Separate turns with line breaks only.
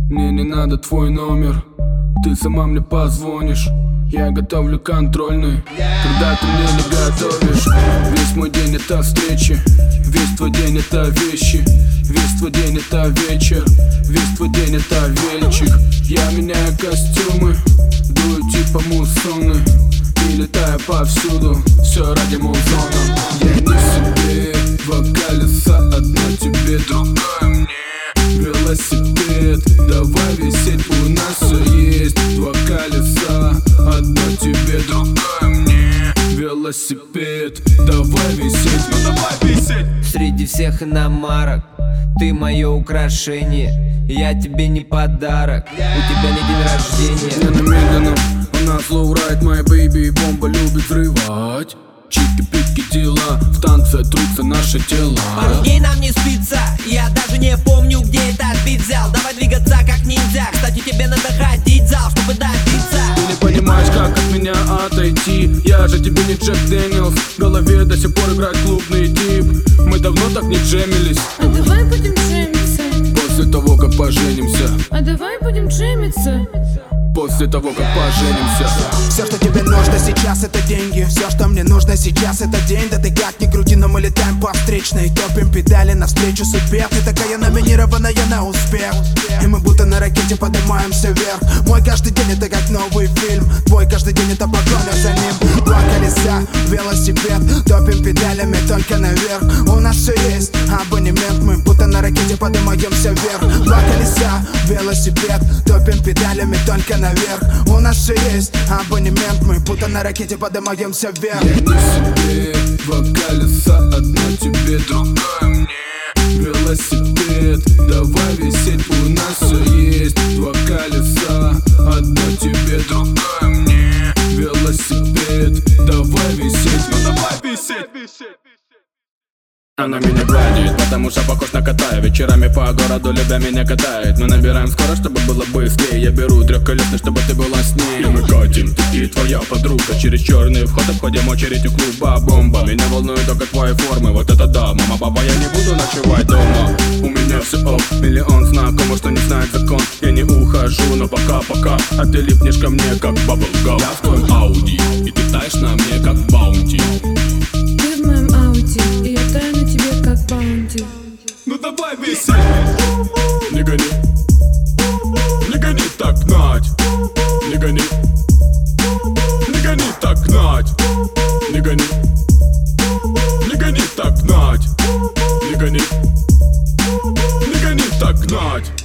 Мне не надо твой номер, ты сама мне позвонишь. Я готовлю контрольный, когда ты мне не готовишь. Весь мой день это встречи, весь твой день это вещи, весь твой день это вечер, весь твой день это вельчик. Я меняю костюмы, дую типа муссоны и летаю повсюду, все ради музона. Я не себе, два колеса, одно тебе, другое мне. Велосипед, давай висеть, у нас все есть. Два колеса, одно тебе, другое мне. Велосипед, давай висеть, ну давай висеть.
Среди всех иномарок ты мое украшение, я тебе не подарок, у тебя не день рождения.
Я на медленном, у нас лоурайд, моя бэйби, бомба любит взрывать. Чики-пики дела, в танце трутся наши тела.
Пару дней нам не спится, я даже не помню, где этот бит взял. Давай двигаться как ниндзя, кстати, тебе надо ходить в зал, чтобы добиться.
Ты не понимаешь, как от меня отойти, я же тебе не Джек Дэниелс. В голове до сих пор играет клубный дип, мы давно так не джемились.
А давай будем джемиться
После того, как поженимся.
А давай будем джемиться
После того, как поженимся.
Все, что тебе нужно сейчас, это деньги. Все, что мне нужно сейчас, это день. Да ты как ни крути, но мы летаем по встречной. Топим педали навстречу судьбе. Ты такая номинированная на успех, и мы будто на ракете поднимаемся вверх. Мой каждый день это как новый фильм, твой каждый день это погоня за ним. Два колеса, велосипед, топим педалями только наверх. У нас все есть абонемент, мы будто на ракете поднимаемся вверх. Два колеса, велосипед, топим педалями только наверх. У нас все есть абонемент, мы будто на ракете поднимаемся вверх.
Я не себе, два колеса, одно тебе, другое мне. Велосипед, давай висеть, у нас все есть. Два колеса, одно тебе, другое мне. Велосипед, давай висеть, ну давай висеть. Она меня гладит, потому что похож на кота. Вечерами по городу любя меня катает. Мы набираем скорость, чтобы было быстрее. Я беру трехколесный, чтобы ты была с ней. И мы катим, ты и твоя подруга. Через черный вход обходим очередь у клуба бомба. Меня волнует только твои формы, вот это да. Мама, папа, я не буду ночевать дома. У меня все ок, миллион знакомых, что не знает закон. Я не ухожу, но пока-пока. А ты липнешь ко мне, как баблгам. Я в твоем Ауди, и ты таешь на мне, как баунти.
Ты в моем ауте, и я таю на тебе как баунти.
Ну давай висеть. Не гони, не гони так гнать. Не гони, не гони так гнать. Не гони, не гони так гнать. Не гони, не гони так гнать.